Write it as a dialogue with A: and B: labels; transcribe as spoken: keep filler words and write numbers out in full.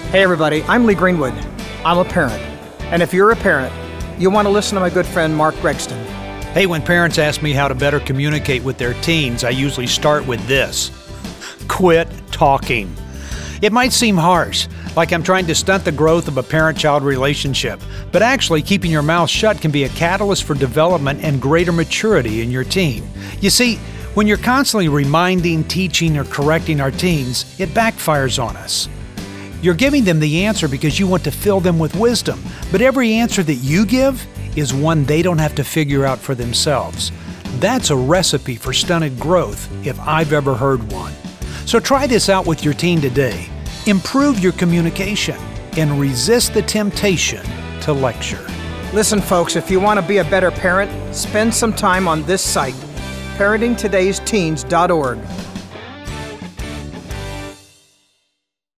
A: Hey everybody, I'm Lee Greenwood. I'm a parent. And if you're a parent, you want to listen to my good friend Mark Gregston.
B: Hey, when parents ask me how to better communicate with their teens, I usually start with this. Quit talking. It might seem harsh, like I'm trying to stunt the growth of a parent-child relationship, but actually keeping your mouth shut can be a catalyst for development and greater maturity in your teen. You see, when you're constantly reminding, teaching, or correcting our teens, it backfires on us. You're giving them the answer because you want to fill them with wisdom, but every answer that you give is one they don't have to figure out for themselves. That's a recipe for stunted growth if I've ever heard one. So try this out with your teen today. Improve your communication and resist the temptation to lecture.
A: Listen, folks, if you want to be a better parent, spend some time on this site, parenting todays teens dot org.